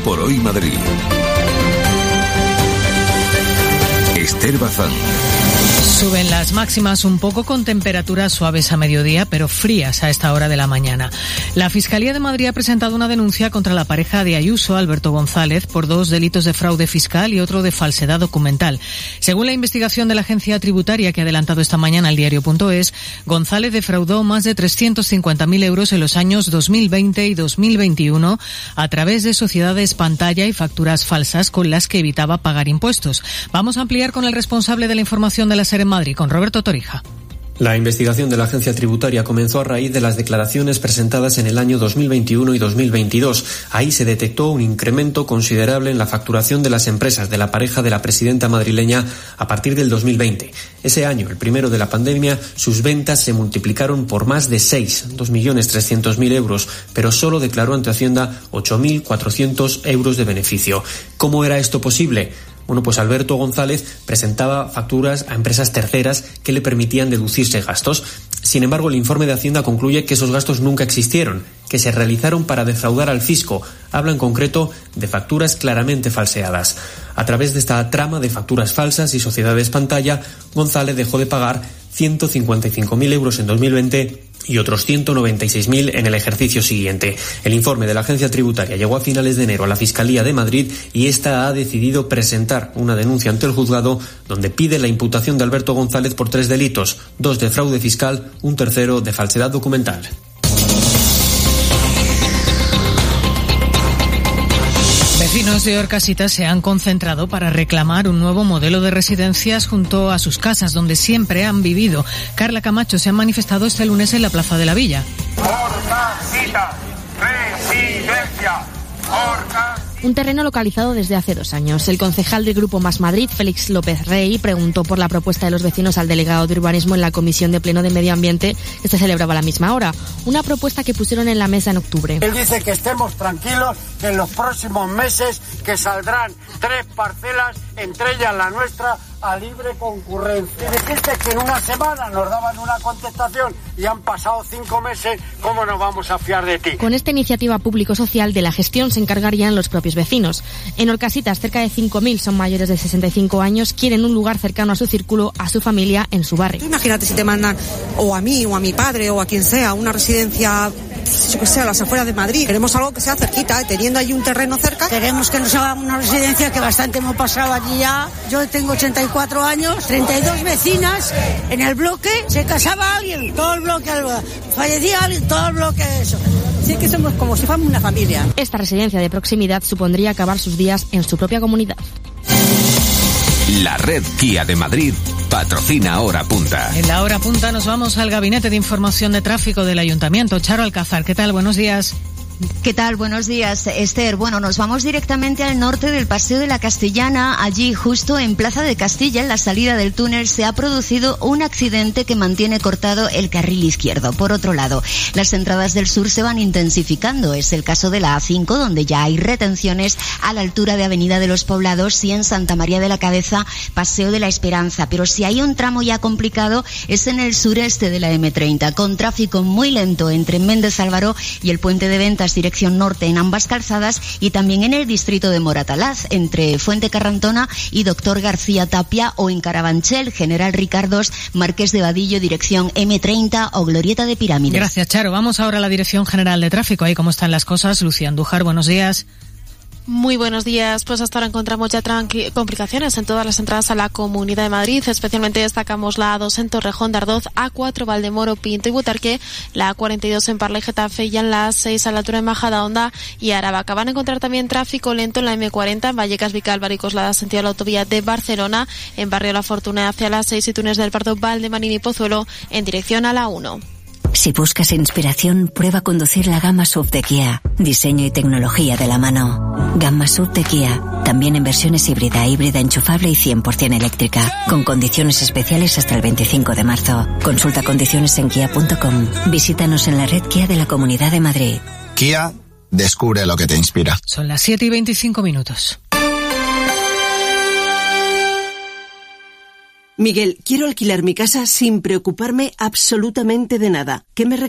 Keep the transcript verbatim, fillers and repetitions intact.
por Hoy Madrid. Esther Bazán. Suben las máximas un poco con temperaturas suaves a mediodía, pero frías a esta hora de la mañana. La Fiscalía de Madrid ha presentado una denuncia contra la pareja de Ayuso, Alberto González, por dos delitos de fraude fiscal y otro de falsedad documental. Según la investigación de la agencia tributaria que ha adelantado esta mañana el diario punto es, González defraudó más de trescientos cincuenta mil euros en los años dos mil veinte y dos mil veintiuno a través de sociedades pantalla y facturas falsas con las que evitaba pagar impuestos. Vamos a ampliar con el responsable de la información de la SER en Madrid, con Roberto Torija. La investigación de la agencia tributaria comenzó a raíz de las declaraciones presentadas en el año dos mil veintiuno y dos mil veintidós. Ahí se detectó un incremento considerable en la facturación de las empresas de la pareja de la presidenta madrileña a partir del dos mil veinte. Ese año, el primero de la pandemia, sus ventas se multiplicaron por más de seis, dos millones trescientos mil euros, pero solo declaró ante Hacienda ocho mil cuatrocientos euros de beneficio. ¿Cómo era esto posible? Bueno, pues Alberto González presentaba facturas a empresas terceras que le permitían deducirse gastos. Sin embargo, el informe de Hacienda concluye que esos gastos nunca existieron, que se realizaron para defraudar al fisco. Habla en concreto de facturas claramente falseadas. A través de esta trama de facturas falsas y sociedades pantalla, González dejó de pagar ciento cincuenta y cinco mil euros en dos mil veinte y otros ciento noventa y seis mil en el ejercicio siguiente. El informe de la agencia tributaria llegó a finales de enero a la Fiscalía de Madrid y esta ha decidido presentar una denuncia ante el juzgado donde pide la imputación de Alberto González por tres delitos, dos de fraude fiscal, un tercero de falsedad documental. Vecinos de Orcasitas se han concentrado para reclamar un nuevo modelo de residencias junto a sus casas, donde siempre han vivido. Carla Camacho se ha manifestado este lunes en la Plaza de la Villa. Orcasitas, residencia, Orcasitas. Un terreno localizado desde hace dos años. El concejal del Grupo Más Madrid, Félix López Rey, preguntó por la propuesta de los vecinos al delegado de urbanismo en la Comisión de Pleno de Medio Ambiente que se celebraba a la misma hora. Una propuesta que pusieron en la mesa en octubre. Él dice que estemos tranquilos, que en los próximos meses que saldrán tres parcelas, entre ellas la nuestra, a libre concurrencia. Y dijiste que en una semana nos daban una contestación y han pasado cinco meses, ¿cómo nos vamos a fiar de ti? Con esta iniciativa público-social de la gestión se encargarían los propios vecinos. En Orcasitas, cerca de cinco mil son mayores de sesenta y cinco años, quieren un lugar cercano a su círculo, a su familia, en su barrio. Imagínate si te mandan o a mí o a mi padre o a quien sea una residencia, yo que sé, a las afueras de Madrid. Queremos algo que sea cerquita, teniendo ahí un terreno cerca. Queremos que nos hagan una residencia, que bastante hemos pasado allí ya. Yo tengo ochenta y cuatro años, treinta y dos vecinas en el bloque, se casaba alguien, todo el bloque, fallecía alguien, todo el bloque, eso. Sí, que somos como si fuéramos una familia. Esta residencia de proximidad supondría acabar sus días en su propia comunidad. La red Kia de Madrid patrocina Hora Punta. En la Hora Punta nos vamos al Gabinete de Información de Tráfico del Ayuntamiento. Charo Alcázar, ¿qué tal? Buenos días. ¿Qué tal? Buenos días, Esther. Bueno, nos vamos directamente al norte del Paseo de la Castellana. Allí, justo en Plaza de Castilla, en la salida del túnel, se ha producido un accidente que mantiene cortado el carril izquierdo. Por otro lado, las entradas del sur se van intensificando. Es el caso de la A cinco, donde ya hay retenciones a la altura de Avenida de los Poblados y en Santa María de la Cabeza, Paseo de la Esperanza. Pero si hay un tramo ya complicado, es en el sureste de la eme treinta, con tráfico muy lento entre Méndez Álvaro y el Puente de Ventas, dirección norte en ambas calzadas, y también en el distrito de Moratalaz, entre Fuente Carrantona y Doctor García Tapia, o en Carabanchel, General Ricardos, Marqués de Vadillo, dirección eme treinta o Glorieta de Pirámides. Gracias, Charo. Vamos ahora a la Dirección General de Tráfico. Ahí cómo están las cosas. Lucía Andújar, buenos días. Muy buenos días. Pues hasta ahora encontramos ya tranqui- complicaciones en todas las entradas a la Comunidad de Madrid. Especialmente destacamos la A dos en Torrejón de Ardoz, A cuatro Valdemoro, Pinto y Butarque, la A cuarenta y dos en Parla y Getafe y en la A seis a la altura de Majadahonda y Aravaca. Van a encontrar también tráfico lento en la eme cuarenta en Vallecas, Vicálvaro y Coslada, sentido a la autovía de Barcelona, en Barrio La Fortuna hacia la seis y Túnez del Pardo, Valdemarín y Pozuelo en dirección a la uno. Si buscas inspiración, prueba conducir la gama S U V de Kia. Diseño y tecnología de la mano. Gama S U V de Kia. También en versiones híbrida, híbrida enchufable y cien por ciento eléctrica. Con condiciones especiales hasta el veinticinco de marzo. Consulta condiciones en kia punto com. Visítanos en la red Kia de la Comunidad de Madrid. Kia, descubre lo que te inspira. Son las siete y veinticinco minutos. Miguel, quiero alquilar mi casa sin preocuparme absolutamente de nada. ¿Qué me recomiendas?